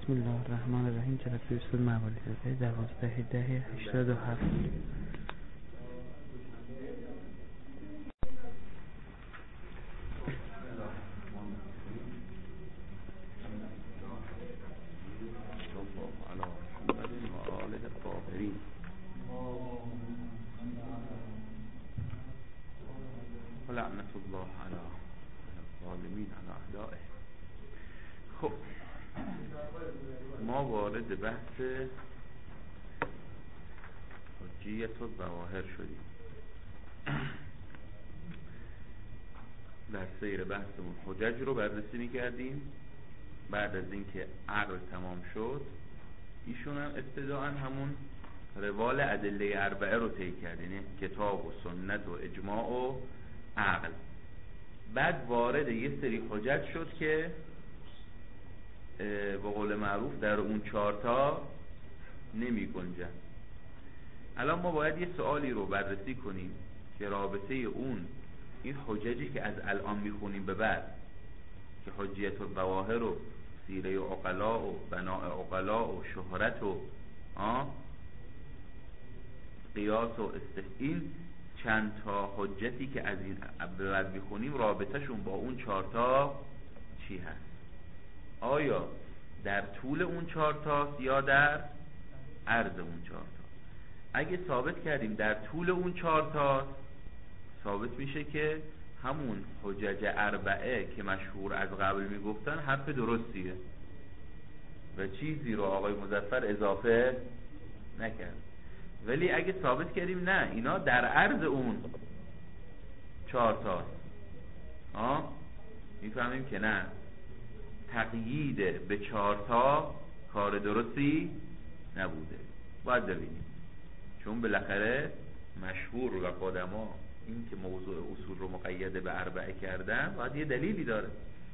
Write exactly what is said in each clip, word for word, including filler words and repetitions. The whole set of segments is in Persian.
بسم الله الرحمن الرحیم. جلسه اصول مباحث دوازده ده هشتاد و هفت. لعنت الله علی الظالمین علی اعدائه. خب ما وارد بحث حجیت الظواهر شدیم. در سیر بحثمون حجج رو بررسی می‌کردیم. بعد از اینکه عقل تمام شد، ایشون هم ابتداءً همون روال ادله اربعه رو طی کرد، یعنی کتاب و سنت و اجماع و عقل. بعد وارد یه سری حجج شد که به قول معروف در اون چارتا نمی گنجن. الان ما باید یه سوالی رو بررسی کنیم که رابطه اون این حججی که از الان میخونیم به بعد که حجیت الظواهر و سیره عقلا و بناء عقلا و شهرت و آه قیاس و است این چند تا حجتی که از این به بعد میخونیم رابطهشون با اون چارتا چی هست؟ آیا در طول اون چارتا یا در عرض اون چارتا؟ اگه ثابت کردیم در طول اون چارتا، ثابت میشه که همون حجج اربعه که مشهور از قبل میگفتن حرف درستیه و چیزی رو آقای مظفر اضافه نکرد. ولی اگه ثابت کردیم نه، اینا در عرض اون چارتاست، آه میفهمیم که نه، تقیید به چارتا کار درستی نبوده. باید ببینیم، چون بالاخره مشهور و قدما این که موضوع اصول رو مقید به اربعه کردن باید یه دلیلی داره.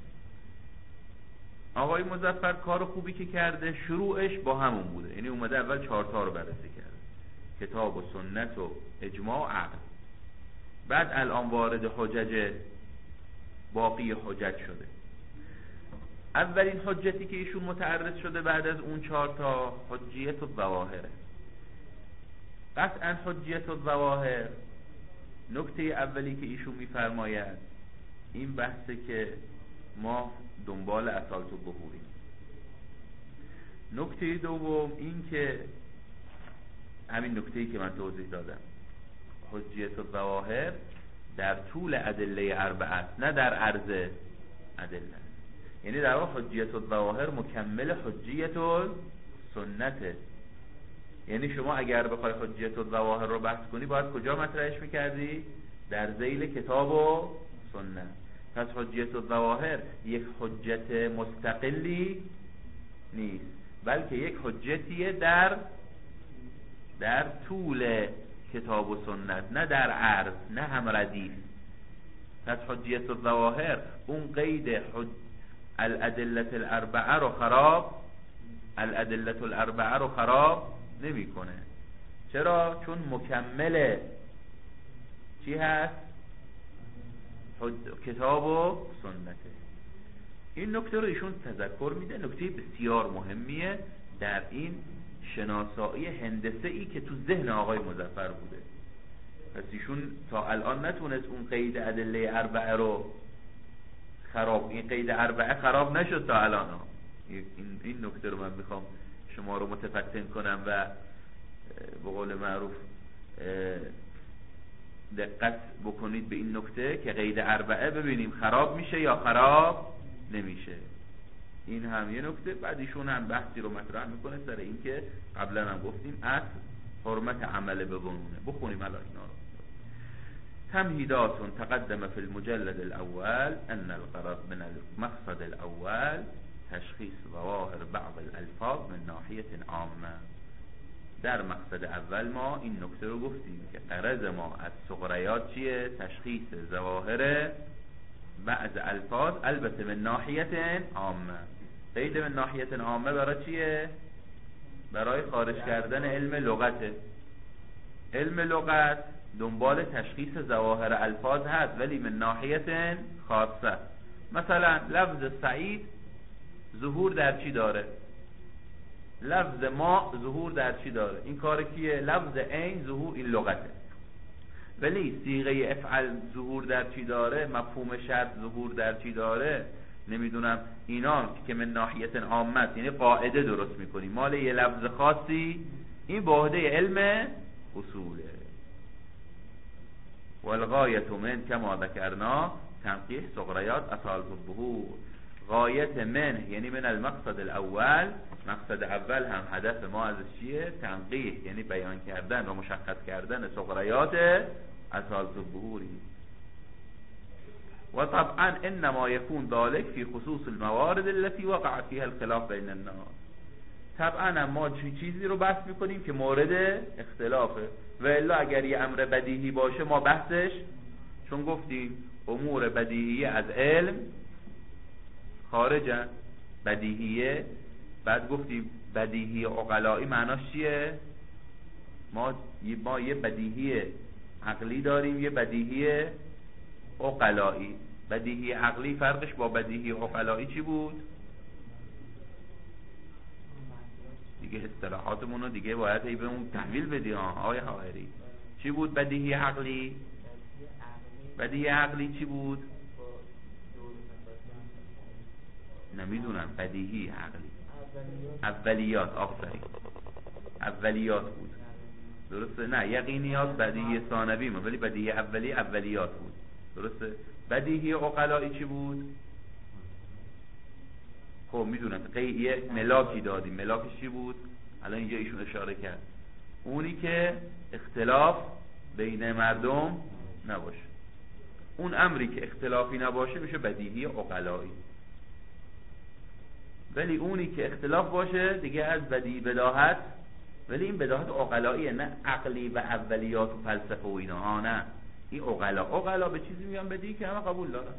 آقای مظفر کار خوبی که کرده شروعش با همون بوده، یعنی اومده اول چارتا رو بررسی کرده، کتاب و سنت و اجماع و عقل. بعد الان وارد حجج باقی حجج شده. اولین حجتی که ایشون متعرض شده بعد از اون چارتا حجیت الظواهره. قطعا حجیت الظواهر نکته اولی که ایشون میفرماید این بحثه که ما دنبال اصالت الظهوریم. نکته دوم این که همین نکته‌ای که من توضیح دادم، حجیت الظواهر در طول ادله اربعه نه در عرض ادله، یعنی در واقع حجیت الظواهر مکمل حجیت السنته. یعنی شما اگر بخوای حجیت الظواهر رو بحث کنی باید کجا مطرحش میکردی؟ در ذیل کتاب و سنت. پس حجیت الظواهر یک حجت مستقلی نیست، بلکه یک حجتیه در در طول کتاب و سنت، نه در عرض، نه هم ردیف. پس حجیت الظواهر اون قید حج... الادله الاربعه رو خراب الادله الاربعه رو خراب نمیکنه. چرا؟ چون مکمل چی هست؟ حج... کتاب و سنته. این نکته رو ایشون تذکر میده، نکته بسیار مهمیه در این شناسایی هندسه ای که تو ذهن آقای مظفر بوده. پس ایشون تا الان نتونست اون قید ادله اربعه رو خراب، این قید اربعه خراب نشد تا الان. این این نکته رو من میخوام شما رو متفتن کنم و به قول معروف دقت بکنید به این نکته که قید اربعه ببینیم خراب میشه یا خراب نمیشه. این هم یه نکته. بعد ایشون هم بحثی رو مطرح میکنه سر این که قبلا هم گفتیم اصل حرمت عمل به ظنونه. بخونیم الان اینا رو. تمهیدات تقدم في المجلد الاول ان الغرض من المقصد الاول تشخیص ظواهر بعض الالفاظ من ناحیه عامه. در مقصد اول ما این نکته رو گفتیم که غرض ما از سغریات چیه؟ تشخیص ظواهر بعض الفاظ، البته من ناحیه عامه. قید من ناحیه عامه برای چیه؟ برای خارج کردن علم لغته. علم لغت دنبال تشخیص ظواهر الفاظ هست ولی من ناحیه خاصه. مثلا لفظ سعید ظهور در چی داره؟ لفظ ما ظهور در چی داره؟ این کار کیه؟ لفظ عین ظهور این لغته. ولی صیغه افعل ظهور در چی داره؟ مفهوم شرط ظهور در چی داره؟ نمیدونم اینا که من ناحیت عامت، یعنی قاعده درست میکنیم مال یه لفظ خاصی، این واحده علم اصوله. والغایت من کما ذکرنا تنقیح صغریات اصال الظهور. غایت من یعنی من المقصد الاول، مقصد اول هم هدف ما از چیه؟ تنقیح یعنی بیان کردن و مشخص کردن صغریات اصال الظهوری. و طبعا انما يكون ذلك في خصوص الموارد التي وقع فيها الخلاف بين الناس. طبعا ما چیزی رو بحث میکنیم که مورد اختلافه، و الا اگر یه امر بدیهی باشه ما بحثش، چون گفتیم امور بدیهیه از علم خارجن، بدیهیه. بعد گفتیم بدیهی عقلائی معناش چیه؟ ما ما یه بدیهی عقلی داریم، یه بدیهی عقلائی. بدیهی عقلی فرقش با بدیهی عقلائی چی بود؟ دیگه اصطلاحاتمون رو دیگه باید ای بهمون تحویل بدی ها آقای حائری. چی بود بدیهی عقلی؟ بدیهی عقلی چی بود؟ نمیدونم. بدیهی عقلی اولیات. آفرین، اولیات بود. درسته؟ نه یقینیات بدیهی ثانوی ما، ولی بدیهی اولی اولیات بود. درسته؟ بدیهی عقلائی چی بود؟ خب میدونم قیعه ملاکی دادیم. ملاکش چی بود؟ الان اینجا ایشون اشاره کرد، اونی که اختلاف بین مردم نباشه. اون امری که اختلافی نباشه میشه بدیهی عقلائی. ولی اونی که اختلاف باشه دیگه از بدیهی بداهت، ولی این بداهت عقلائیه، نه عقلی و اولیات و فلسفه و اینا ها. نه، این عقلا. عقلا به چیزی میگن بدیهی که همه قبول دارن.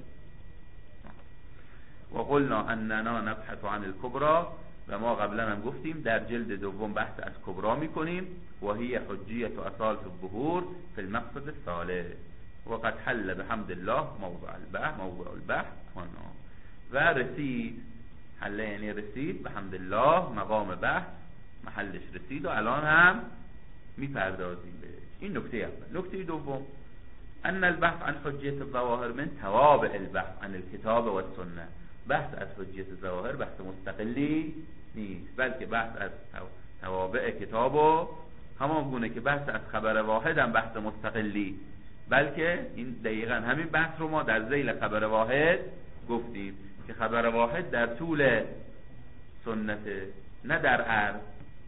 و قلنا اننا نبحث عن الكبرى، و ما قبلا هم گفتیم در جلد دوم بحث از کبرا میکنیم. و هی حجیت و اصالت الظهور فی المقصد الثالث و قد حل بحمد الله موضوع البحث موضوع البحث و رسید. حل یعنی رسید، بحمد الله مقام بحث محلش رسید و الان هم میپردازیم بهش. این نکته اول. نکته دوم ان البحث عن حجیت الظواهر من توابع البحث عن الكتاب و السنه. بحث از حجیت الظواهر بحث مستقلی نیست، بلکه بحث از توابع کتاب و همان گونه که بحث از خبر واحد هم بحث مستقلی، بلکه این دقیقا همین بحث رو ما در ذیل خبر واحد گفتیم که خبر واحد در طول سنت نه در عرض.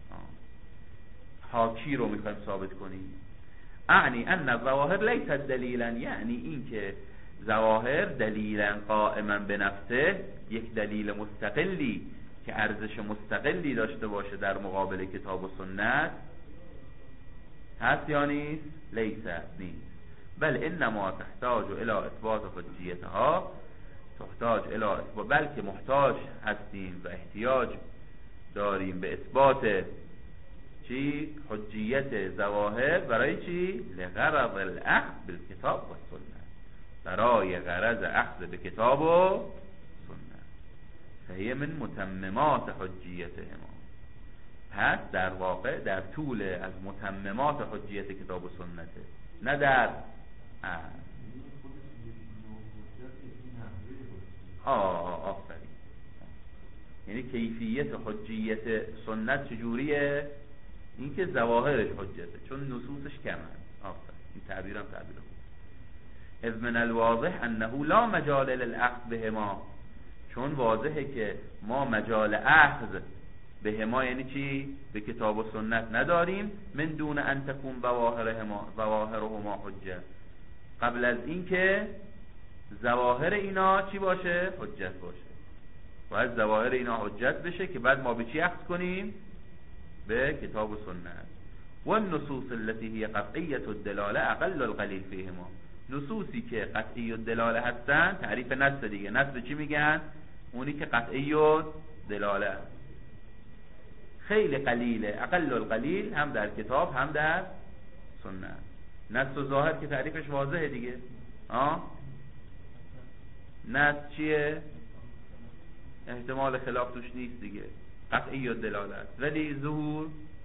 حاکی رو میخوایم ثابت کنیم. اعنی ان الظواهر لیست دلیلا، یعنی این که ظواهر دلیلا قائما به نفسه، یک دلیل مستقلی که ارزش مستقلی داشته باشه در مقابل کتاب و سنت هست یا نیست؟ لیست، نیست. بل انما تحتاج الى اثبات حجیتها، تحتاج الى اثبات، بلکه محتاج هستیم و احتیاج داریم به اثبات چی؟ حجیت ظواهر. برای چی؟ لغرض الاخذ بالکتاب و سنت، برای غرض اخذ به کتاب و سنت. فهی من متممات حجیتهما، پس در واقع در طول از متممات حجیت کتاب و سنته، نه در آه آفرین. یعنی کیفیت حجیت سنت چجوریه؟ این که ظواهرش حجته، چون نصوصش کمن. آفرین، این تعبیرم تعبیرم. اذ من الواضح انه لا مجال للاخذ بهما، چون واضحه که ما مجال اخذ بهما یعنی چی؟ به کتاب و سنت نداریم. من دون ان تكون ظواهرهما ظواهرهما حجه، قبل از این که ظواهر اینا چی باشه؟ حجت باشه. باید ظواهر اینا حجت بشه که بعد ما به چی اخذ کنیم؟ به کتاب و سنت. و النصوص التي هي قطعیه الدلاله اقل القلیل فیهما، نصوصی که قطعی الدلاله هستن. تعریف نص دیگه، نص چی میگن؟ اونی که قطعی الدلاله است، خیلی قلیله. اقل القلیل هم در کتاب هم در سنت. نص و ظاهر که تعریفش واضحه دیگه. آه نص چیه؟ احتمال خلاف توش نیست دیگه. قطعی الدلالت. ولی ظهور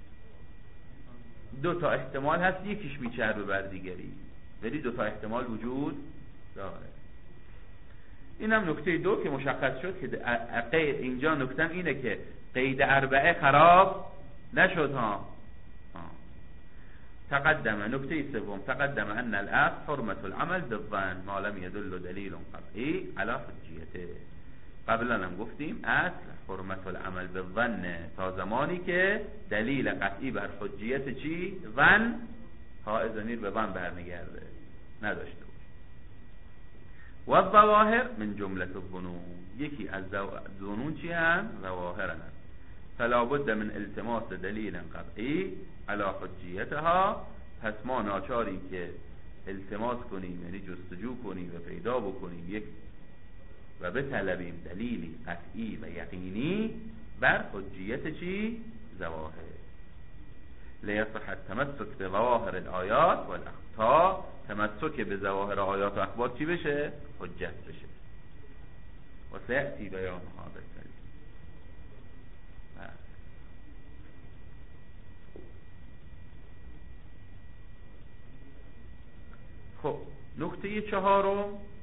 دو تا احتمال هست، یکیش میچربه بر دیگری، ولی دو تا احتمال وجود داره. این هم نکته دو که مشخص شد که اینجا نکتم اینه که قید اربعه خراب نشد ها. تقدم نکته سوم تقدم ان الاصل حرمت العمل بالظن ما لم يدل دلیل قطعی علی حجیته. قبلا هم گفتیم اصل حرمت العمل بالظن تا زمانی که دلیل قطعی بر حجیت چی؟ ظن، ها ضمیر به ظن برمیگرده، نداشته باشه. و الظواهر من جمله الظنون، یکی از ظنون چی هم؟ ظواهر هم. فلا بد من التماس دلیل قطعی علی حجیتها، پس ما ناچاری که التماس کنیم، یعنی جستجو کنیم و پیدا بکنیم یک و بطلبیم دلیلی قطعی و یقینی بر حجیت چی؟ ظواهر. لیصح التمسک به ظواهر الآیات و الاخبار، تمسک به ظواهر آیات و اخبار چی بشه؟ حجت بشه. و سیأتی بیان هذا الکلام. خب نکته چهارم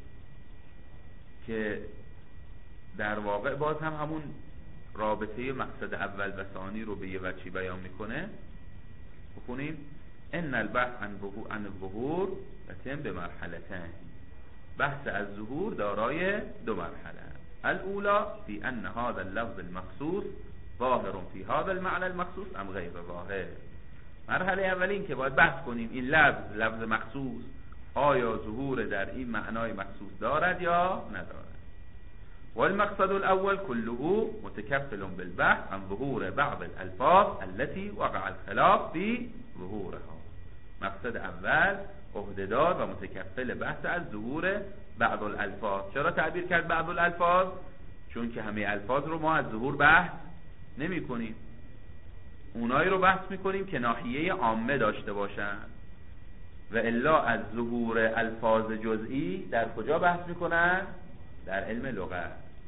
که در واقع باز هم همون رابطه مقصد اول و ثانی رو به یه وجهی بیان میکنه. بخونیم ان البحث عن الظهور یتم به مرحلتين، بحث از ظهور دارای دو مرحله. الاولى في ان هذا اللفظ المخصوص ظاهر في هذا المعنى المخصوص ام غیر ظاهر. مرحله اولین که باید بحث کنیم این لفظ لفظ مخصوص آیا ظهور در این معنای مخصوص دارد یا ندارد. والمقصد الاول كله متكفل بالبحث عن ظهور بعض الالفاظ التي وقع الخلاف في ظهورها. مقصد اول عهده‌دار و متکفل بحث از ظهور بعض الالفاظ. چرا تعبیر کرد بعض الالفاظ؟ چون که همه الفاظ رو ما از ظهور بحث نمی کنیم، اونایی رو بحث میکنیم که ناحیه عامه داشته باشن، و الا از ظهور الفاظ جزئی در کجا بحث میکنن؟ در علم لغت.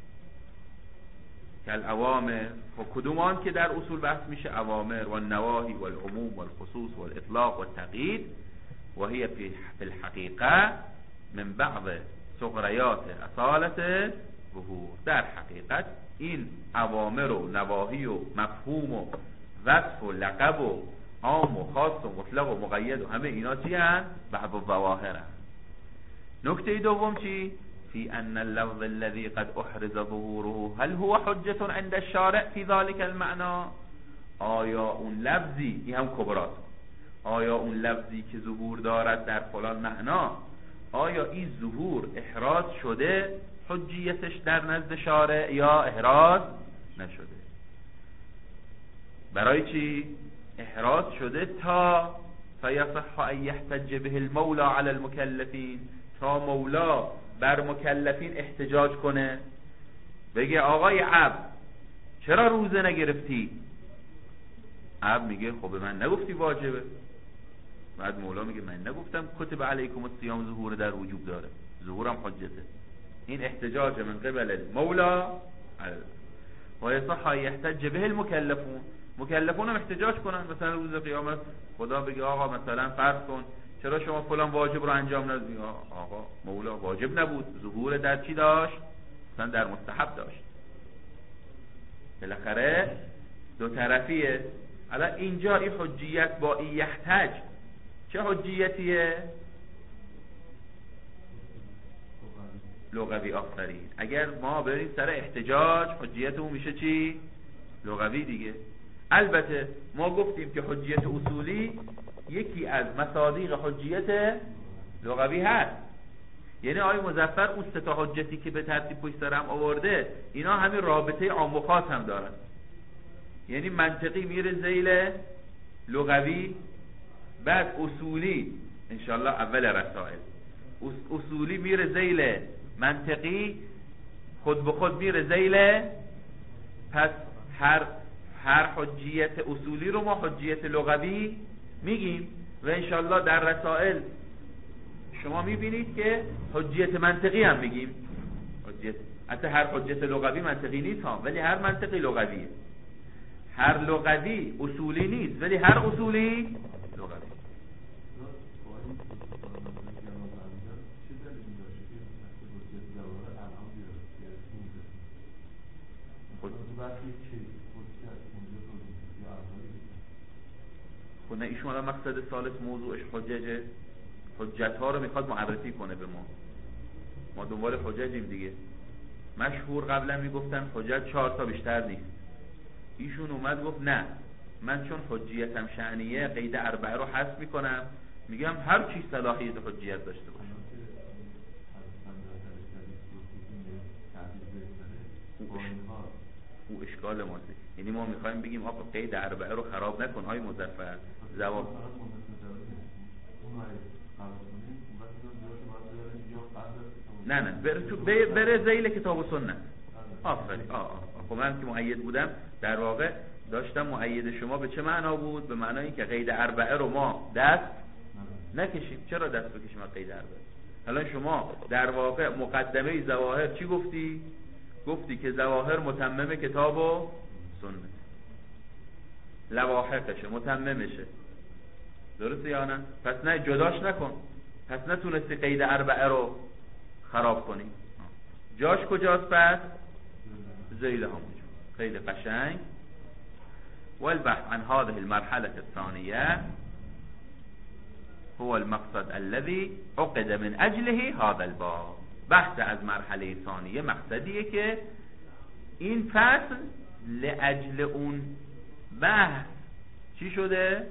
که الاوامر، کدوم آن که در اصول بحث میشه؟ اوامر و النواهی و العموم و الخصوص و الاطلاق و التقیید، و هي في الحقیقه من بعض ثغریات اصالت ظهور. در حقیقت این اوامر و نواهی و مفهوم و وصف و لقب و عام و خاص و مطلق و مقید و همه اینا چی هست؟ بعض الظواهر هست. نکته دوم چی؟ في ان اللفظ الذي قد احرز ظهوره هل هو حجة عند الشارع في ذلك المعنى. آیا اون لفظی، این هم کبرات، آیا اون لفظی که ظهور دارد در فلان معنا، آیا این ظهور احراز شده حجیتش در نزد شارع یا احراز نشده؟ برای چی؟ احراز شده تا فیصح ان یحتج به المولا علی المکلفین، تا مولا بر مکلفین احتجاج کنه، بگه آقای عبد چرا روزه نگرفتی؟ عبد میگه خب به من نگفتی واجبه. بعد مولا میگه من نگفتم کتب علیکم الصیام ظهور در وجوب داره، ظهورم حجته. این احتجاج من قبل المولا و یصح ان یحتج به المکلفون. مکلفون هم احتجاج کنن، مثلا روز قیامت خدا بگه آقا مثلا فرض کن چرا شما فلان واجب رو انجام ندادی؟ آقا مولا واجب نبود، ظهور در چی داشت؟ مثلا در مستحب داشت. بالاخره دو طرفیه. الان اینجا این حجیت با این یحتج چه حجیتیه؟ لغوی. آفرین. اگر ما بریم سر احتجاج حجیت اون میشه چی؟ لغوی دیگه. البته ما گفتیم که حجیت اصولی یکی از مصادیق حجیت لغوی هست، یعنی آقای مظفر اون سه تا حجتی که به ترتیب پشت سر هم آورده اینا همین رابطه عام و خاص هم دارن، یعنی منطقی میره ذیل لغوی، بعد اصولی انشالله اول رسائل اصولی میره ذیل منطقی، خود به خود میره ذیل. پس هر هر حجیت اصولی رو ما حجیت لغوی میگیم و انشالله در رسائل شما میبینید که حجیت منطقی هم میگیم. حجیت حتی هر حجیت لغوی منطقی نیست ها، ولی هر منطقی لغویه. هر لغوی اصولی نیست، ولی هر اصولی لغوی. خب نه ایشون الان مقصد ثالث موضوعش حججه، حجت ها رو میخواد معرفی کنه به ما. ما دنبال حججیم دیگه. مشهور قبلا میگفتن حجت چهار تا بیشتر نیست. ایشون اومد گفت نه، من چون حجیتم شأنیه قید اربعه رو حذف میکنم، میگم هر چی صلاحیت حجیت داشته باشه. او اشکال ماست. یعنی ما میخوایم بگیم آقا قید اربعه رو خراب نکن های مظفر. جواب نه نه بره تو بره ذیل کتاب و سنت. آفرین. آه آه خب من که مؤید بودم در واقع داشتم مؤید شما به چه معنا بود؟ به معنای که قید اربعه رو ما دست نکشیم. چرا دست بکشیم از قید اربعه؟ حالا شما در واقع مقدمه ظواهر چی گفتی؟ گفتی که ظواهر متمم کتاب و سنت، لواحقشه، متممشه. درسته یا نه؟ پس نه جداش نکن. پس نتونستی قید اربعه رو خراب کنی. جاش کجاست پس؟ ذیل همونجا. خیلی قشنگ. والبحث عن هذه المرحلة الثانية هو المقصد الذي عقد من اجله هذا الباب. بحث از مرحله ثانیه مقصدیه که این فصل لاجل اون بحث چی شده؟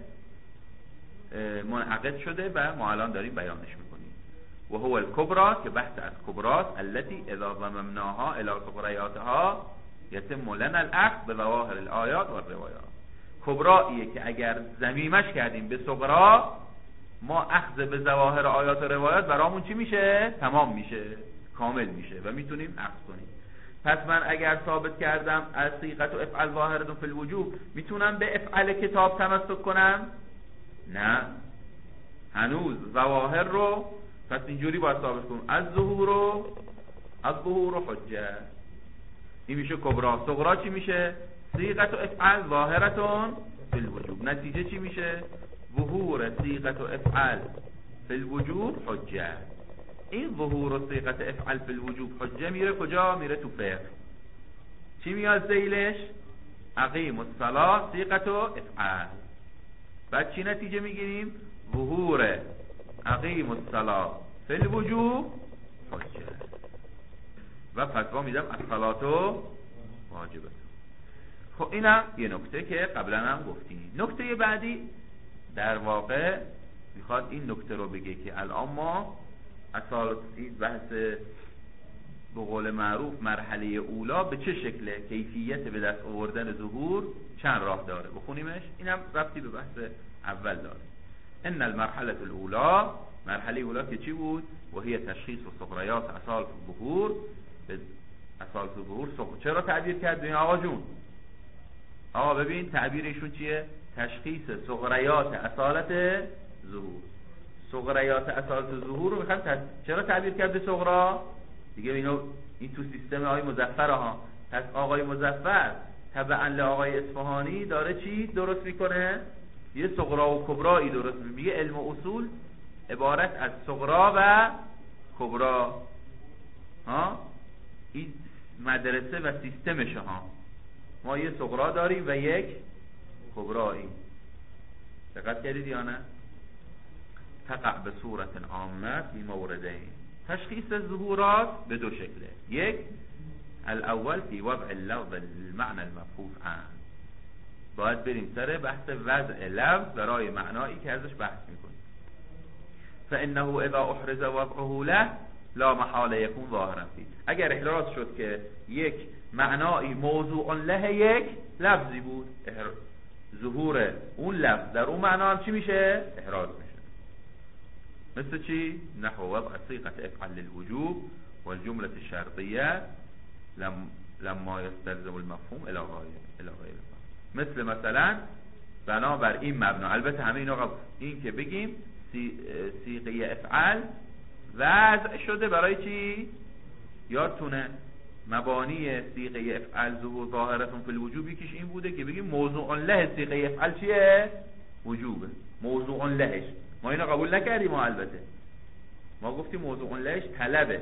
منعقد شده و ما الان داریم بیانش میکنیم. و هو الكبرى که بحث از کبراست، التي اذا ضممناها الى صغریاتها یتم لنا الاخذ بظواهر الآیات و الروایات. کبراییه که اگر ضمیمش کردیم به صغرا، ما اخذ به ظواهر آیات و روایات برامون چی میشه؟ تمام میشه، کامل میشه و میتونیم اخذ کنیم. پس من اگر ثابت کردم از صیغت و افعل ظاهرتون فی الوجوب، میتونم به افعل کتاب تمسک کنم؟ نه، هنوز ظواهر رو پس اینجوری باید ثابت کنم از ظهور و از ظهور و حجه. این میشه کبرا. صغرا چی میشه؟ صیغت و افعل ظاهرتون فی الوجوب. نتیجه چی میشه؟ ظهور صیغت و افعل فی الوجوب حجه. این ظهور و صیغت افعل فی الوجوب حجه میره کجا؟ میره تو فقه. چی میاد ذیلش؟ اقیم الصلاة صیغت و افعل. بعد چی نتیجه میگیریم؟ ظهور اقیم الصلاة فی الوجوب حجه. و فتوا میدم الصلاة واجبه. خب اینم یه نکته که قبلا هم گفتیم. نکته بعدی در واقع میخواد این نکته رو بگه که الان ما اصالت این بحث به قول معروف مرحله اولا به چه شکله، کیفیت به دست آوردن ظهور چند راه داره. بخونیمش. اینم ربطی به بحث اول داره. ان المرحله الاولى، مرحله اولا که چی بود؟ و هی تشخیص و صغریات اصالت الظهور. به اصالت الظهور چرا تعبیر کرد این آقا جون؟ آقا ببین تعبیر ایشون چیه؟ تشخیص صغریات اصالت ظهور. صغریات اصالت ظهور رو میخوام تش... چرا تعبیر کرد به صغرا؟ دیگه اینو این تو سیستم آقای مظفر ها. پس آقای مظفر تبعا لآقای اصفهانی داره چی درست میکنه؟ یه صغرا و کبرایی درست میکنه. میگه علم و اصول عبارت از صغرا و کبرا. ها این مدرسه و سیستمشه ها. ما یه صغرا داریم و یک کبرایی. دقت کردید یا نه؟ تقع به صورت عامه فی موردین. تشخیص ظهورات به دو شکله. یک، الاول فی وضع اللفظ المعنى المبحوث عنه. باید بریم سر بحث وضع لفظ برای معنایی که ازش بحث میکنیم. فانه اذا احرز وضعه له لا محاله یکون ظاهرا فی. اگر احراز شد که یک معنایی موضوع له یک لفظی بود، ظهور اون لفظ در اون معنا هم چی میشه؟ احراز میشه. مثل چی؟ نحو وضع صيغة افعل للوجوب والجملة الشرطية لم لما يستلزم المفهوم الى غاية الى غاية. مثل مثلا بنابر این مبنا، البته همه اینا این که بگیم صیغه افعل وضع شده برای چی؟ یادتونه مبانی صیغه افعل ظهور ظاهرتون فی الوجوب یکیش این بوده که بگیم موضوع له صیغه افعل چیه؟ وجوبه. موضوع لهش ما اینو قبول نکردیم، ما البته ما گفتیم موضوع لهش طلبه.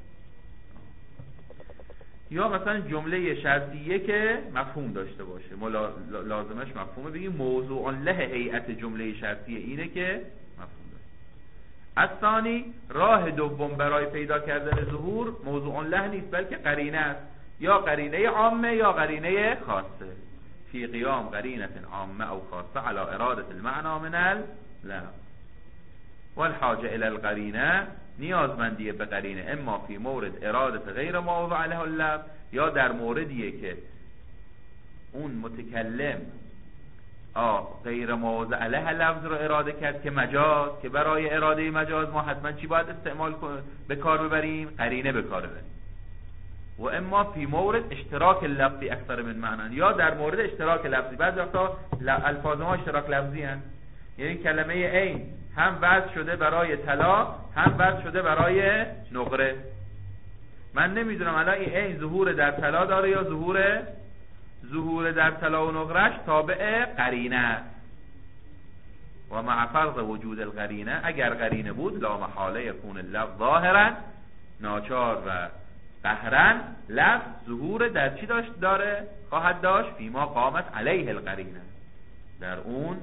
یا مثلا جمله شرطیه که مفهوم داشته باشه، ما لازمش مفهومه، بگیم موضوع له هیئت جمله شرطیه اینه که مفهوم داشته. الثانی، راه دوم برای پیدا کردن ظهور موضوع له نیست بلکه قرینه است، یا قرینه عامه یا قرینه خاصه. فی قیام قرینه عامه او خاصه علی اراده المعنى من اللفظ. والحاجه الى القرینه، نیازمندیه به قرینه، اما فی مورد اراده غیر ما وضع له اللفظ، یا در موردیه که اون متکلم آه غیر ما وضع له لفظ رو اراده کرد که مجاز، که برای اراده مجاز ما حتما چی باید استعمال کنیم به کار ببریم؟ قرینه به کار ببریم. و اما فی مورد اشتراک لفظی اکثر من معنی، یا در مورد اشتراک لفظی. بعضی وقتا الفاظ ما اشتراک لفظی هست، یعنی کلمه عین هم وضع شده برای طلا هم وضع شده برای نقره. من نمیدونم الان این عین ظهور در طلا داره یا ظهور ظهور در طلا و نقرهش تابع قرینه است. و مع فرض وجود القرینه، اگر قرینه بود لا محاله یکون اللفظ ظاهرا، ناچار و قهرن لفظ ظهور در چی داشت داره خواهد داشت؟ فیما قامت علیه القرینه، در اون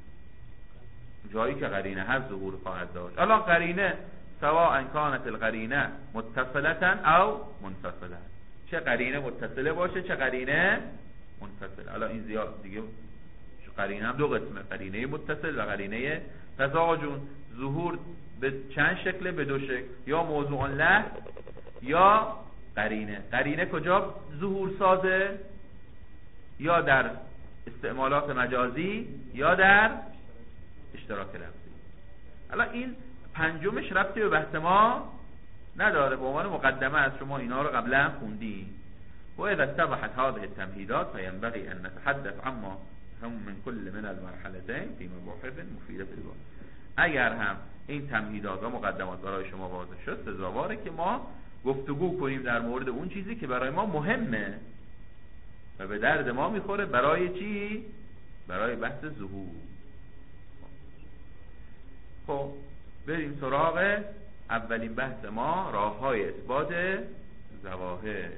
جایی که قرینه هست ظهور خواهد داشت. الان قرینه سواء کانت القرینه متصلة او منفصله، چه قرینه متصله باشه چه قرینه منفصله. الان این زیاد دیگه قرینه هم دو قسمه، قرینه متصل و قرینه تزاوجون. ظهور به چند شکله؟ به دو شکل، یا موضوع له یا قرینه. قرینه کجا ظهور سازه؟ یا در استعمالات مجازی یا در اشتراک لفظی. الان این پنجمش ربطی به بحث ما نداره، به عنوان مقدمه از شما اینا رو قبلا خوندیم. و اذا اتضحت هذه التمهيدات فينبغي ان نتحدث عما هم من كل من المرحلتين في مباحث مفيده البحث. اگر هم این تمهیدات و مقدمات برای شما واضح شد، سزاواره که ما گفتگو کنیم در مورد اون چیزی که برای ما مهمه و به درد ما میخوره. برای چی؟ برای بحث ظهور. خب بریم سراغ اولین بحث ما، راه‌های اثبات ظواهر.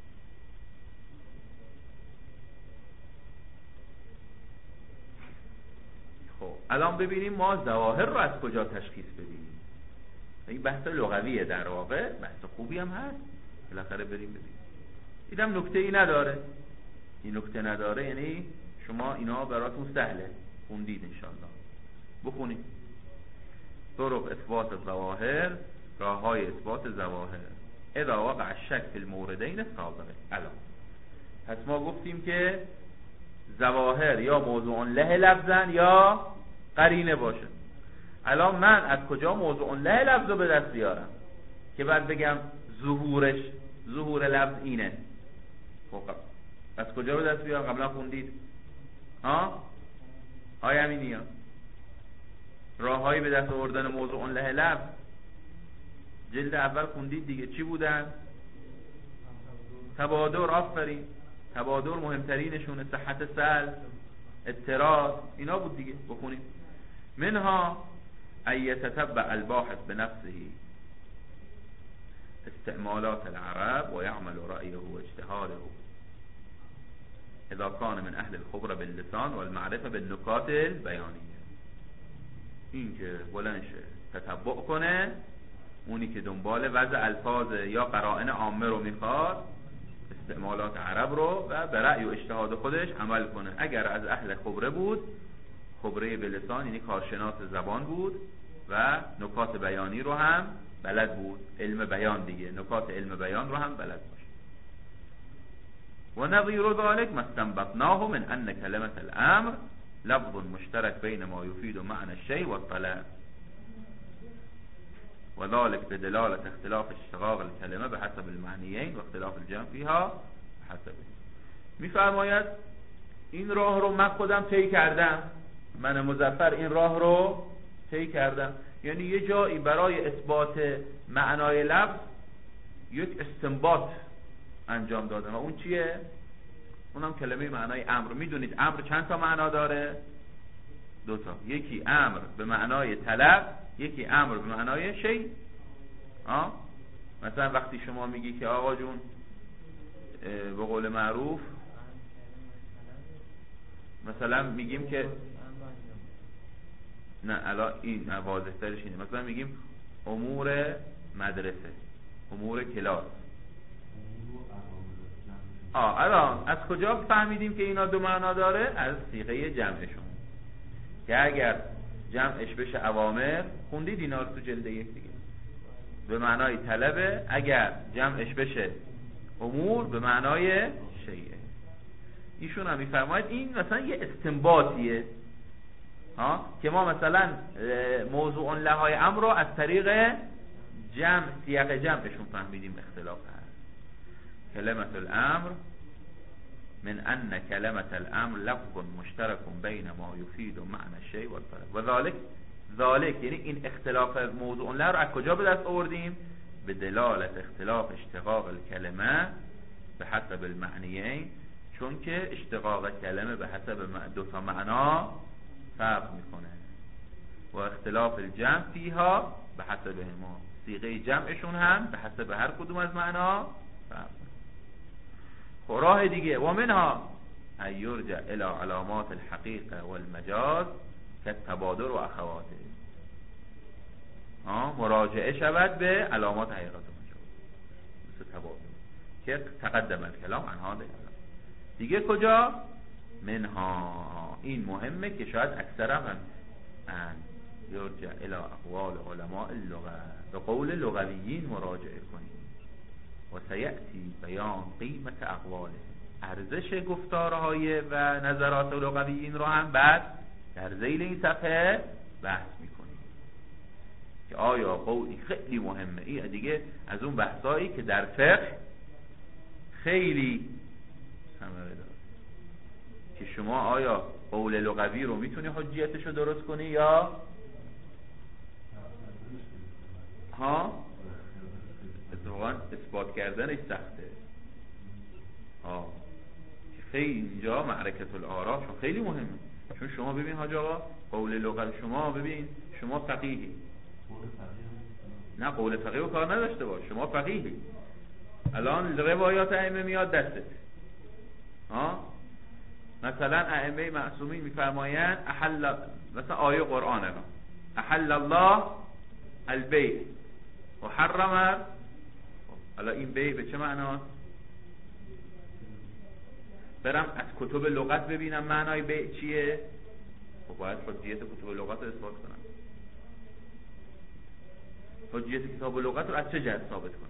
خب الان ببینیم ما ظواهر رو از کجا تشخیص بدیم. این بحث لغویه در واقع، بحث خوبی هم هست، بالاخره بریم ببینیم. اینم نکته ای نداره، این نکته نداره یعنی شما اینا براتون سهله، خوندید انشاءالله، بخونید. طرق اثبات الظواهر، راههای اثبات ظواهر. اذا وقع الشک فی الموردین السابقه. الان پس ما گفتیم که ظواهر یا موضوع له لفظن یا قرینه باشه. الان من از کجا موضوع له لفظ رو به دست بیارم که بعد بگم ظهورش ظهور لفظ اینه؟ خب از کجا به دست بیارم؟ قبلا خوندید ها آیا همینی ها راههایی به دست آوردن موضوع له لفظ جلد اول خوندید دیگه. چی بودن؟ تبادر. آفرین، تبادر مهمترینشونه، صحت سل، اضطراد، اینا بود دیگه. بخونید. منها ان يتتبع الباحث بنفسه استعمالات العرب ويعمل رأيه واجتهاده اذا كان من اهل الخبرة باللسان والمعرفة بالنکات البیانیه. این که بلند شه تتبع کنه، اونی که دنبال وضع الفاظ یا قرائن عامه رو میخواد، استعمالات عرب رو و به رأی و اجتهاد خودش عمل کنه. اگر از اهل خبره بود، خبره به لسان یعنی کارشناس زبان بود و نکات بیانی رو هم بلد بود، علم بیان دیگه، نکات علم بیان رو هم بلد باشه. و نظیر ذلك ما استنبطناه من ان کلمة الامر لفظ مشترك بین ما یفید معنى الشيء والطلب وذلك بدلالة اختلاف اشتقاق الكلمة بحسب المعنيين واختلاف الجمع فيها بحسب. میفرماید این راه رو من خودم طی کردم، من مظفر این راه رو طی کردم. یعنی یه جایی برای اثبات معنای لفظ یک استنباط انجام دادن و اون چیه؟ اونم کلمه معنای امر. میدونید امر چند تا معنا داره؟ دو تا. یکی امر به معنای طلب، یکی امر به معنای شی. آه؟ مثلا وقتی شما میگی که آقا جون به قول معروف مثلا میگیم که نه الان این واضح ترش اینه، مثلا میگیم امور مدرسه، امور کلاس. آه الان از کجا فهمیدیم که اینا دو معنا داره؟ از صیغه جمعشون، که اگر جمعش بشه اوامر، خوندید اینا رو تو جلد یک دیگه، به معنای طلبه، اگر جمعش بشه امور به معنای شیعه. ایشون هم میفرماید این مثلا یه استنباطیه ها، که ما مثلا موضوع لهای امر رو از طریق جمع، سیاق جمعشون فهمیدیم اختلاف هست. کلمة الامر من ان کلمة الامر لفظ مشترک بین ما یفید و معنی الشیء و الطلب و ذالک ذالک، یعنی این اختلاف موضوع له رو از کجا به دست آوردیم؟ به دلالت اختلاف اشتقاق الکلمه به حسب المعنیین، چون که اشتقاق کلمه به حسب دو تا معنا فرق میکنه، و اختلاف الجمع فیها به حسب ما، صیغه جمعشون هم به حسب هر کدوم از معنا فرق میکنه. خب راه دیگه و منها ان یرجع الى علامات الحقیقه والمجاز که تبادر و اخواته، مراجعه شود به علامات حقیقت و مجاز مثل تبادر که تقدم الکلام عنها دیگه. کجا؟ منها، این مهمه که شاید اکثر هم ان یرجع الى اقوال علماء اللغه، به قول لغویین مراجعه کنیم. و سیأتی بیان قیمت اقواله، ارزش گفتارهای و نظرات لغویین رو هم بعد در ذیل این صفحه بحث میکنیم که آیا قولی خیلی مهمه. این دیگه از اون بحثایی که در فقه خیلی ثمره داره، که شما آیا قول لغوی رو میتونی حجیتش رو درست کنی یا ها اتفاقا اثبات کردنش سخته. ها خیلی اینجا معرکت الآراء چون خیلی مهمه، چون شما ببین حاج آقا قول لغوی شما ببین، شما فقیهی، نه قول فقیه رو کار نداشته باش، شما فقیهی، الان روایات ائمه میاد دستت ها، مثلا ائمه معصومین میفرمایند احل، مثلا آیه قرآن را احل الله البیع و حرم، حالا این بیع به چه معناست؟ برم از کتب لغت ببینم معنای بیع چیه؟ خب باید حجیت کتب لغت رو اثبات کنم. حجیت کتاب لغت رو از چه جهت ثابت کنم؟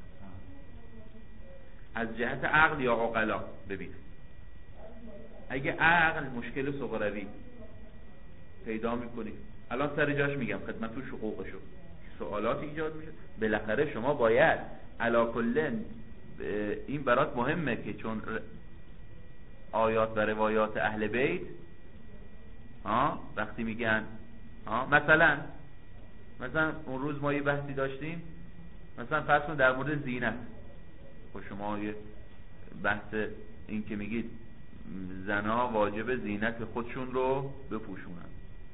از جهت عقل یا عقلا ببینم. اگه عقل مشکل صغروی پیدا میکنی، الان سر جاش میگم خدمتتون حقوقشو، سوالات ایجاد میشه، بالاخره شما باید علا کلن، این برات مهمه که چون آیات و روایات اهل بیت ها وقتی میگن ها، مثلا مثلا اون روز ما یه بحثی داشتیم، مثلا فرض کن در مورد زینت، خب شما یه بحث این که میگید زنها واجب زینت خودشون رو بپوشونن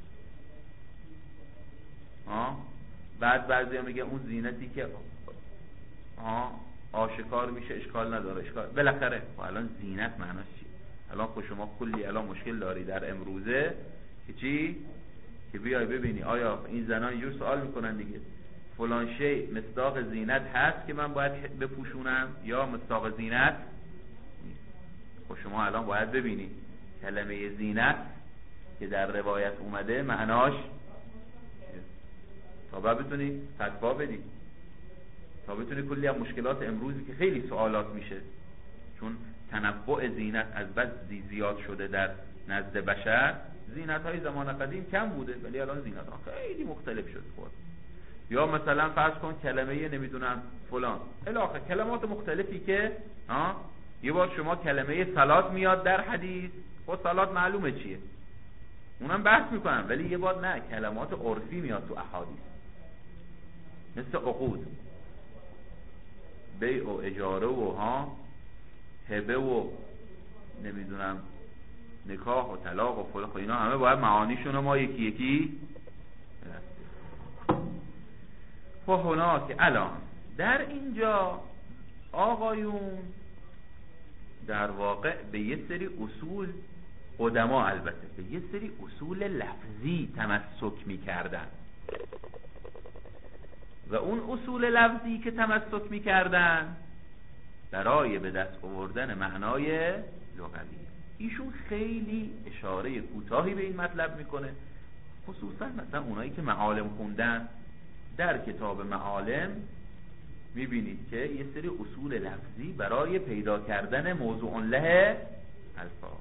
ها، بعد بعضیا میگه اون زینتی که ها آشکار میشه اشکال نداره، اشکال بالاخره. خب الان زینت معناش چی؟ الان خب شما کلی الان مشکل داری در امروزه که چی؟ که بیای ببینی آیا این زنان اینجور سوال میکنن دیگه، فلان شی مصداق زینت هست که من باید بپوشونم یا مصداق زینت نیست. خب شما الان باید ببینی کلمه زینت که در روایت اومده معناش تا بعد بتونی فتوا بدی، تا بتونی کلی از مشکلات امروزی که خیلی سوالات میشه، چون تنوع زینت از بس زیاد شده در نزد بشر. زینت های زمان قدیم کم بوده ولی الان زینت ها خیلی مختلف شده خود. یا مثلا فرض کن کلمه نمیدونم فلان الاخر کلمات مختلفی که ها، یه بار شما کلمه صلات میاد در حدیث، خب صلات معلومه چیه، اونم بحث میکنم، ولی یه بار نه کلمات عرفی میاد تو احادیث مثل عقود، بیع و اجاره و ها هبه و نمیدونم نکاح و طلاق و فلان، اینا همه باید معانیشون ما یکی یکی و هنا که الان در اینجا آقایون در واقع به یه سری اصول قدما، البته به یه سری اصول لفظی تمسک میکردن و اون اصول لفظی که تمسک میکردن برای به دست آوردن معنای لغوی، ایشون خیلی اشاره کوتاهی به این مطلب میکنه. خصوصا مثلا اونایی که معالم خوندن، در کتاب معالم میبینید که یه سری اصول لفظی برای پیدا کردن موضوع له الفاظ.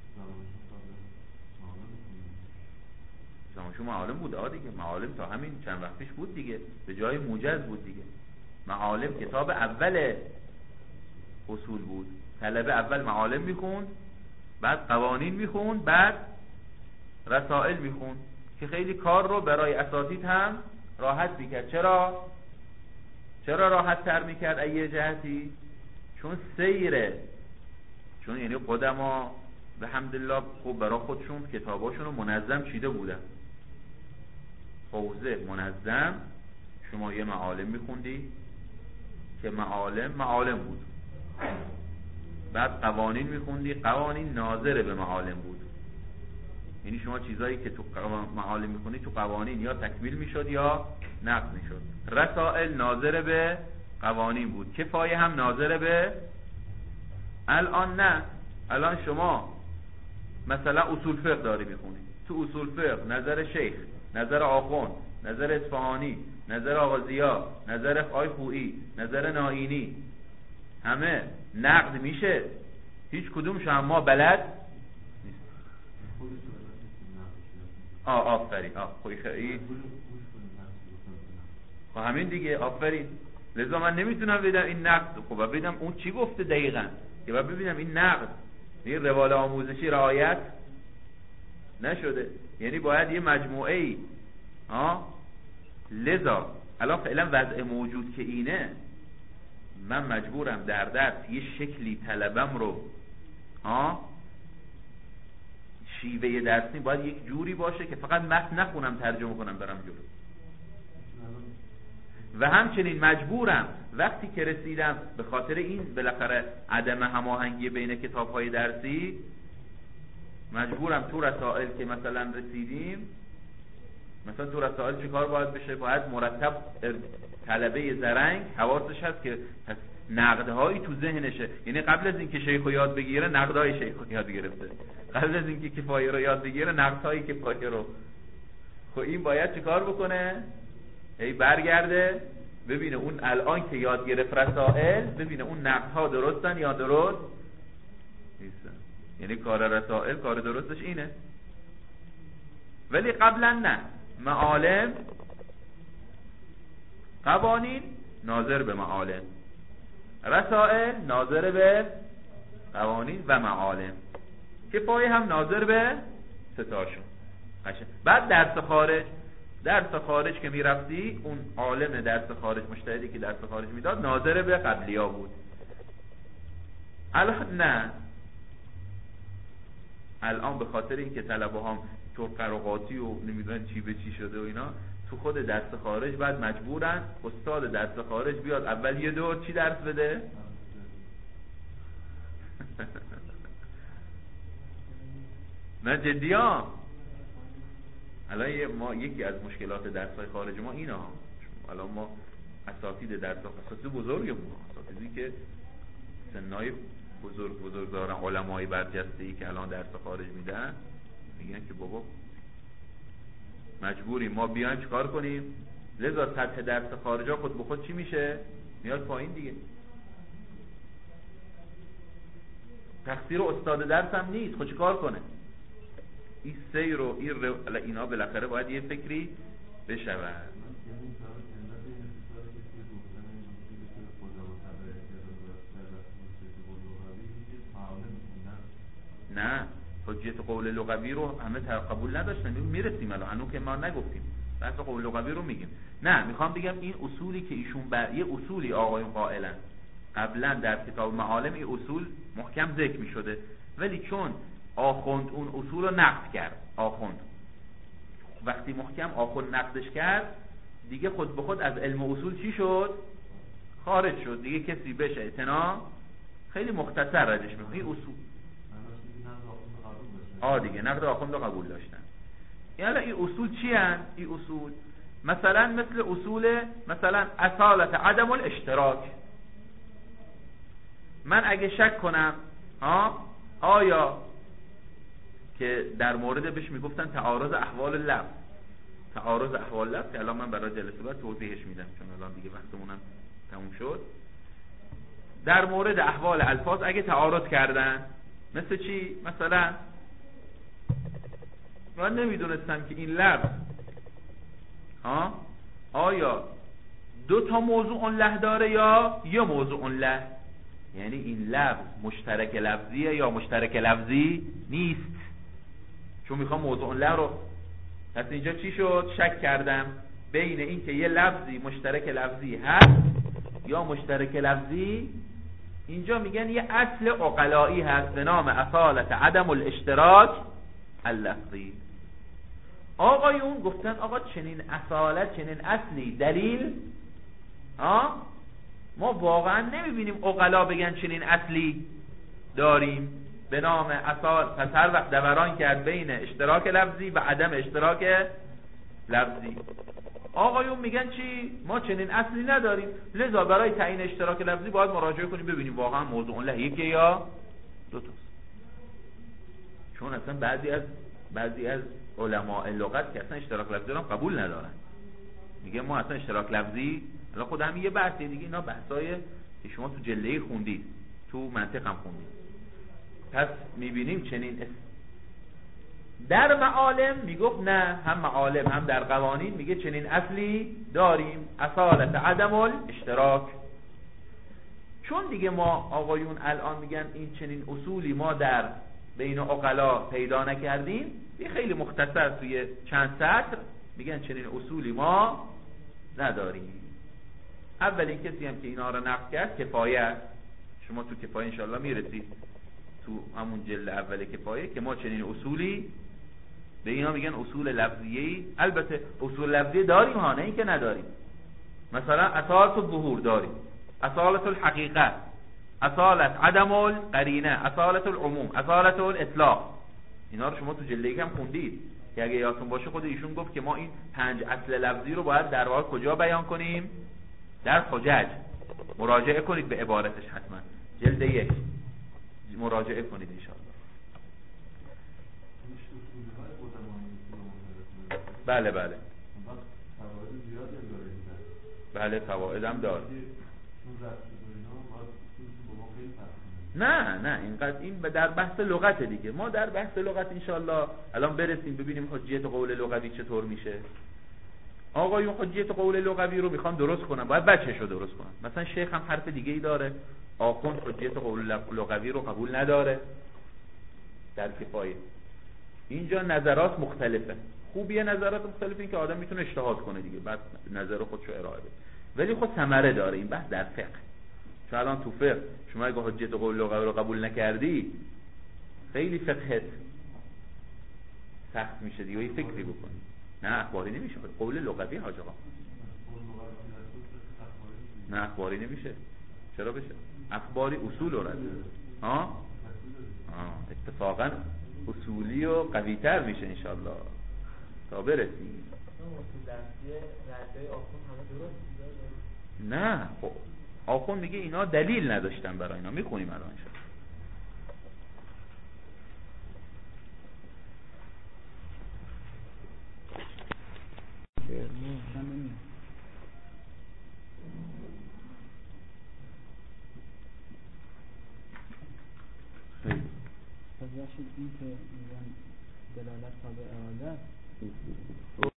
زمانشون معالم بود آه دیگه، معالم تا همین چند وقت پیش بود دیگه، به جای موجز بود دیگه. معالم کتاب اول اصول بود، طلبه اول معالم میخوند، بعد قوانین میخوند، بعد رسائل میخوند که خیلی کار رو برای اساتید هم راحت میکرد. چرا؟ چرا راحت تر میکرد؟ ایه جهتی چون سیره، چون یعنی قدما به حمدالله خوب برای خودشون کتاباشون رو منظم چیده بودن، حوزه منظم. شما یه معالم میخوندی که معالم معالم بود، بعد قوانین میخوندی، قوانین ناظر به معالم بود. یعنی شما چیزایی که تو معالم میخوندی تو قوانین یا تکمیل میشد یا نقض میشد. رسائل ناظر به قوانین بود، کفایه هم ناظر به. الان نه، الان شما مثلا اصول فقه داری میخونی، تو اصول فقه نظر شیخ، نظر آخوند، نظر اصفهانی، نظر آقا ضیا، نظر آقای خویی، نظر نائینی، همه نقد میشه، هیچ کدومش هم ما بلد نیست. آه آفرین، آه خوی خیلی خب همین دیگه، آفرین. لذا من نمیتونم بدم این نقد، خب بدم اون چی گفته دقیقاً، که باید ببینم این نقد این روال آموزشی رعایت نشده. یعنی باید یه مجموعه ای ها. لذا الان فعلا وضع موجود که اینه، من مجبورم در درس یه شکلی طلبم رو ها، شیوه درسی باید یک جوری باشه که فقط متن نخونم ترجمه کنم برم جلو. و همچنین مجبورم وقتی که رسیدم به خاطر این بالاخره عدم هماهنگی بین کتاب‌های درسی، مجبورم تو رسائل که مثلا رسیدیم، مثلا تو رسائل چه کار باید بشه؟ باید مرتب طلبه زرنگ حواسش هست که نقدهایی تو ذهنشه. یعنی قبل از اینکه شیخو یاد بگیره نقدهای شیخو یاد گرفته، قبل از اینکه کفایه رو یاد بگیره نقدهای کفایه رو. خب این باید چه کار بکنه؟ ای برگرده ببینه اون الان که یاد گرفت رسائل، ببینه اون نقدها درستن یا درست نیستن. یعنی کار رسائل کار درستش اینه. ولی قبلا نه، معالم قوانین ناظر به معالم، رسائل ناظر به قوانین و معالم، کفایه هم ناظر به ستاشون. بعد درس خارج، درس خارج که میرفتی، اون عالم درس خارج مجتهدی که درس خارج میداد ناظر به قبلیا بود. الان نه، الان به خاطر اینکه طلبه هم تو قراقاتی و نمیدونن چی به چی شده و اینا، تو خود درس خارج بعد مجبورن استاد درس خارج بیاد اول یه دور چی درس بده. نه جدی ها. الان ما یکی از مشکلات درس‌های خارج ما اینا، الان ما اساتید درس اساتید بزرگمون، اساتیدی که سنای بزرگ بزرگواران علمای برجسته‌ای که الان درس خارج میدن، میگن که بابا مجبوریم ما بیایم چیکار کنیم. لذا سطح درس خارجا خود به خود چی میشه؟ میاد پایین دیگه. تقصیر استاد درس هم نیست، خود چیکار کنه؟ این سیر و این رو... اینا بالاخره باید یه فکری بشود. نه، حجیت قول لغوی رو همه قبول نداشتن. میرسیم الان، هنوز که ما نگفتیم، بحث قول لغوی رو میگیم. نه، میخوام بگم این اصولی که ایشون بر... یه اصولی آقایون قائلن، قبلا در کتاب معالم این اصول محکم ذکر می شده، ولی چون آخوند اون اصول رو نقد کرد، آخوند وقتی محکم آخوند نقدش کرد دیگه خود به خود از علم اصول چی شد؟ خارج شد دیگه، کسی بهش اعتنا خیلی مختصر ردش میکنه. این اصول آه دیگه نقد آخوند رو قبول داشتن. یعنی این اصول چی هن؟ این اصول مثلا مثل اصول مثلا اصالت عدم الاشتراک. من اگه شک کنم ها آیا که در مورد بهش میگفتن تعارض احوال لفظ، تعارض احوال لفظ که الان من برای جلسه بعد توضیحش میدم چون الان دیگه وقتمونم تموم شد. در مورد احوال الفاظ اگه تعارض کردن مثل چی؟ مثلا من نمیدونستم که این لفظ ها آیا دو تا موضوع له داره یا یه موضوع له، یعنی این لفظ مشترک لفظیه یا مشترک لفظی نیست، چون میخوام موضوع له رو. پس اینجا چی شد؟ شک کردم بین این که یه لفظی مشترک لفظی هست یا مشترک لفظی. اینجا میگن یه اصل عقلایی هست به نام اصالت عدم الاشتراک اللفظی. آقایون گفتن آقا چنین اصالت، چنین اصلی، دلیل آه؟ ما واقعا نمیبینیم عقلا بگن چنین اصلی داریم به نام اصال. پس هر وقت دوران کرد بین اشتراک لفظی و عدم اشتراک لفظی. آقایون میگن چی؟ ما چنین اصلی نداریم، لذا برای تعیین اشتراک لفظی باید مراجعه کنیم ببینیم واقعا موضوع له یکی یا دو تاست. چون اصلا بعضی از بعضی از علماء لغت که اصلا اشتراک لفظی رو قبول ندارن، میگه ما اصلا اشتراک لفظی، الان خود هم یه بحثه دیگه، اینا بحثای که شما تو جله‌ای خوندید، تو منطق هم خوندید. پس میبینیم چنین اس... در معالم میگفت نه، هم معالم هم در قوانین میگه چنین اصلی داریم، اصالت عدم الاشتراک. چون دیگه ما آقایون الان میگن این چنین اصولی ما در بین عقلا پیدا نکردیم، یه خیلی مختصر توی چند سطر میگن چنین اصولی ما نداریم. اولین کسی هم که اینا رو نقد کرد کفایه، شما تو کفایه انشالله میرسید تو همون جلد اول کفایه که ما چنین اصولی به اینا میگن اصول لفظیه‌ای. البته اصول لفظی داریم ها، نه این که نداریم. مثلا اصالت الظهور داریم، اصالت الحقیقه، اصالت عدم القرینه، اصالت العموم، اصالت الاطلاق. اینا رو شما تو جلد یک هم خوندید که اگه یادتون باشه خود ایشون گفت که ما این پنج اصل لفظی رو باید در واقع کجا بیان کنیم؟ در حجج. مراجعه کنید به عبارتش حتما، جلد یک مراجعه کنید انشاءالله. بله بله بله فواید هم داره. نه نه اینقدر این در بحث لغت دیگه، ما در بحث لغت انشاءالله الان برسیم ببینیم حجیت قول لغوی چطور میشه. آقایون حجیت قول لغوی رو میخوان درست کنن، باید بچه‌ش رو درست کنن. مثلا شیخ هم حرف دیگه ای داره، آخوند حجیت قول لغوی رو قبول نداره در کفایه. اینجا نظرات مختلفه. خوبیه نظرات مختلفه این که آدم میتونه اجتهاد کنه دیگه، بعد نظر خودشو ارائه بده، ولی خود ثمره داره این بحث در فقه. چون الان تو فقه شما اگه حجیت قول لغوی رو قبول نکردی خیلی فقهت سخت میشه دیگه، یه فکری بکنی. نه اخباری نمیشه، قول لغوی حاج آقا. نه اخباری نمیشه. چرا بشه؟ اخباری اصول رو رد ها آه اتفاقا اصولی و قوی تر میشه انشالله تا برسیم. نه خب آخوند میگه اینا دلیل نداشتن برای اینا، میخونیم الان انشالله. پس باشید این که میگن دلالت تابع اراده